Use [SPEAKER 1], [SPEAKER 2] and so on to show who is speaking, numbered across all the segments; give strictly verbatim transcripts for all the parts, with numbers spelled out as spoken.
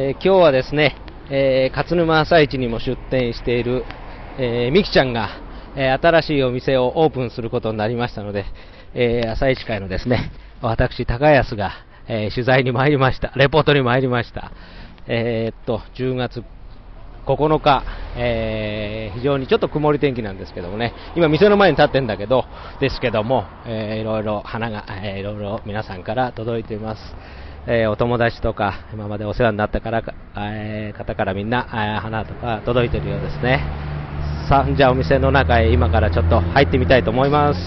[SPEAKER 1] えー、今日はですね、えー、勝沼朝市にも出店している、えー、みきちゃんが、えー、新しいお店をオープンすることになりましたので、えー、朝市会のですね、私高安が、えー、取材に参りました。レポートに参りました。えー、っとじゅうがつここのか、えー、非常にちょっと曇り天気なんですけどもね、今店の前に立ってんだけどですけども、えー、いろいろ花が、えー、いろいろ皆さんから届いています。えー、お友達とか今までお世話になったから、えー、方からみんな、えー、花とか届いているようですね。さあ、じゃあお店の中へ今からちょっと入ってみたいと思います。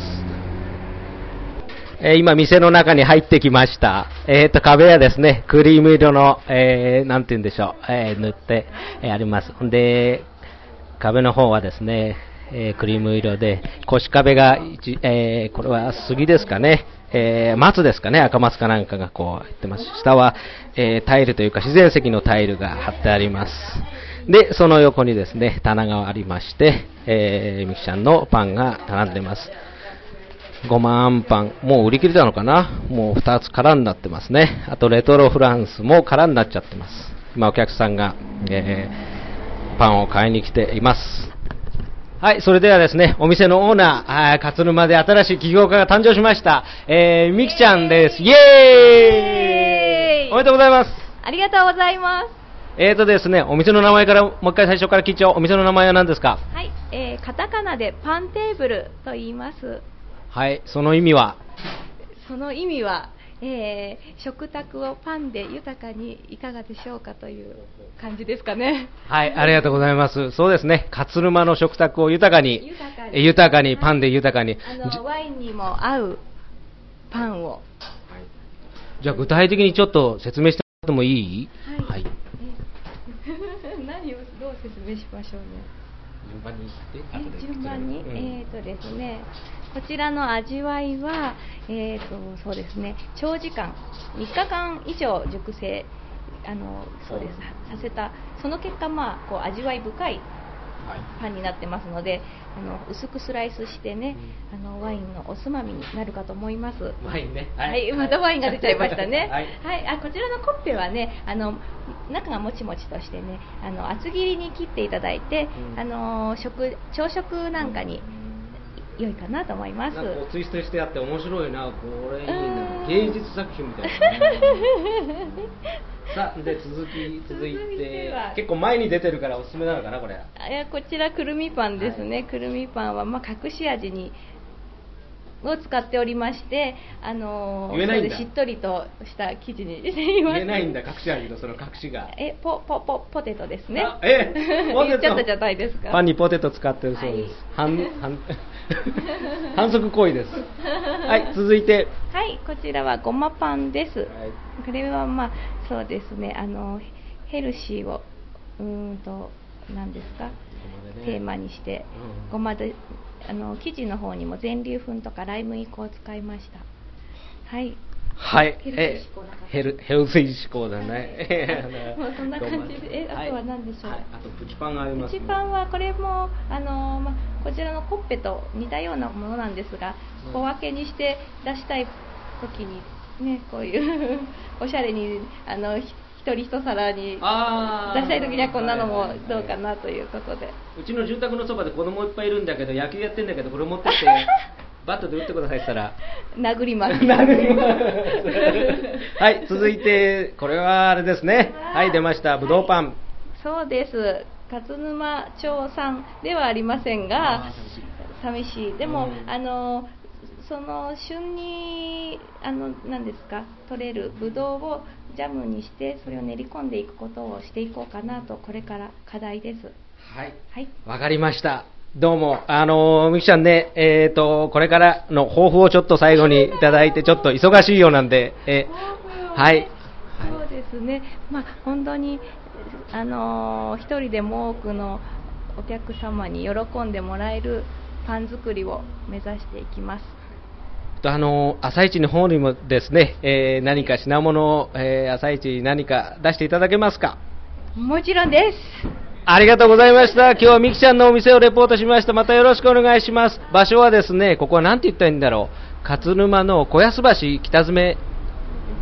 [SPEAKER 1] えー、今店の中に入ってきました。えーと壁はですねクリーム色の、えー、なんて言うんでしょう、えー、塗って、えー、あります。で壁の方はですね、えー、クリーム色で腰壁が、えー、これは杉ですかね、えー、松ですかね、赤松かなんかがこう入ってます。下は、えー、タイルというか自然石のタイルが貼ってあります。でその横にですね棚がありまして、えー、みきちゃんのパンが並んでます。ごまあんパン、もう売り切れたのかな、もうふたつ空になってますね。あとレトロフランスも空になっちゃってます。今お客さんが、えー、パンを買いに来ています。はい、それではですね、お店のオーナー、あ勝沼で新しい起業家が誕生しました、えー、みきちゃんです。イエーイ、おめでとうございます。
[SPEAKER 2] ありがとうございます。
[SPEAKER 1] えーとですね、お店の名前からもう一回最初から聞いちゃおう。お店の名前は何ですか？
[SPEAKER 2] はい、えー、カタカナでパンテーブルと言います。
[SPEAKER 1] はい、その意味は？
[SPEAKER 2] その意味は、えー、食卓をパンで豊かにいかがでしょうかという感じですかね。
[SPEAKER 1] はい、ありがとうございます。そうですね、勝沼の食卓を豊かに
[SPEAKER 2] 豊かに、
[SPEAKER 1] 豊かにパンで豊かに、
[SPEAKER 2] あのワインにも合うパンを、はい、
[SPEAKER 1] じゃあ具体的にちょっと説明してもらってもいい？
[SPEAKER 2] はい、はい、何をどう説明しましょうね。
[SPEAKER 1] 順番に言って、
[SPEAKER 2] 順番に、
[SPEAKER 1] うん、
[SPEAKER 2] えーとですね、こちらの味わいは、えーとそうですね、長時間みっかかん以上熟成、あのそうですさせた、その結果、まあ、こう味わい深いパンになってますので、あの薄くスライスしてね、うん、あのワインのおつまみになるかと思います。
[SPEAKER 1] ワインね、
[SPEAKER 2] はい、はい、またワインが出ちゃいましたね。
[SPEAKER 1] はい、
[SPEAKER 2] はい、あこちらのコッペはね、あの中がもちもちとしてね、あの厚切りに切っていただいて、うん、あの食朝食なんかに良いかなと思います。
[SPEAKER 1] なんかこうツイストしてあって面白いな、これいいな、芸術作品みたいな、ね、さあで続き続いて結構前に出てるからおすすめなのかな、これ。
[SPEAKER 2] いやこちらくるみパンですね、はい、くるみパンは、まあ、隠し味にを使っておりまして、あのー、それでしっとりとした生地にしています。
[SPEAKER 1] 言えないんだ、隠し味のその隠しが。
[SPEAKER 2] えポポポポテトですね。
[SPEAKER 1] え
[SPEAKER 2] ポテト言っちゃったじゃないですか。
[SPEAKER 1] パンにポテト使ってるそうです。はい、反反則行為です。はい、続いて。
[SPEAKER 2] はい、こちらはごまパンです。はい、これはまあそうですね、あのヘルシーをうーんと何ですか、ね、テーマにして、うん、ごまであの生地の方にも全粒粉とかライ麦粉を使いました。はい。
[SPEAKER 1] はい。ヘルヘルシー志向だね。
[SPEAKER 2] もうそんな感じで、えあとは何でしょう。はい、
[SPEAKER 1] あとプチパンがあります、ね。
[SPEAKER 2] プチパンはこれもあのまこちらのコッペと似たようなものなんですが、うん、小分けにして出したい時にね、こういうおしゃれにあの一人一皿に出したい時にはこんなのもどうかなということで。
[SPEAKER 1] うちの住宅のそばで子供いっぱいいるんだけど、野球やってんだけど、これ持ってってバットで打ってくださいって言ったら
[SPEAKER 2] 殴ります。
[SPEAKER 1] 殴りますはい、続いてこれはあれですね。はい、出ました、ぶどうパン。はい、
[SPEAKER 2] そうです。勝沼町産ではありませんが、寂しい。でも、うん、あのその旬にあの何ですか取れるぶどうをジャムにしてそれを練り込んでいくことをしていこうかなと、これから課題です。
[SPEAKER 1] はい、はい、わかりました。どうもあのみきちゃんね、えーとこれからの抱負をちょっと最後にいただいて、ちょっと忙しいようなんで、えー、はい、
[SPEAKER 2] そうですね、まあ本当にあのー、一人でも多くのお客様に喜んでもらえるパン作りを目指していきます。
[SPEAKER 1] あの朝市の方にもですね、えー、何か品物を、えー、朝市に何か出していただけますか？
[SPEAKER 2] もちろんです。
[SPEAKER 1] ありがとうございました。今日はみきちゃんのお店をレポートしました。またよろしくお願いします。場所はですね、ここは何て言ったらいいんだろう、勝沼の小安橋北詰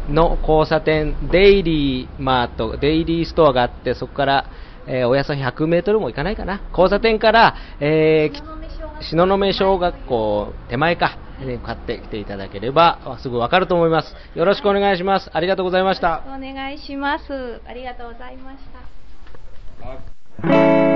[SPEAKER 1] の交差点、デイリーマート、デイリーストアがあって、そこから、えーおよそひゃくメートルも行かないかな、交差点から、えー、東雲小学校手前か、向かってきていただければすぐ分かると思います。よろしくお願いします。ありがとうございました。
[SPEAKER 2] お願いします。ありがとうございました。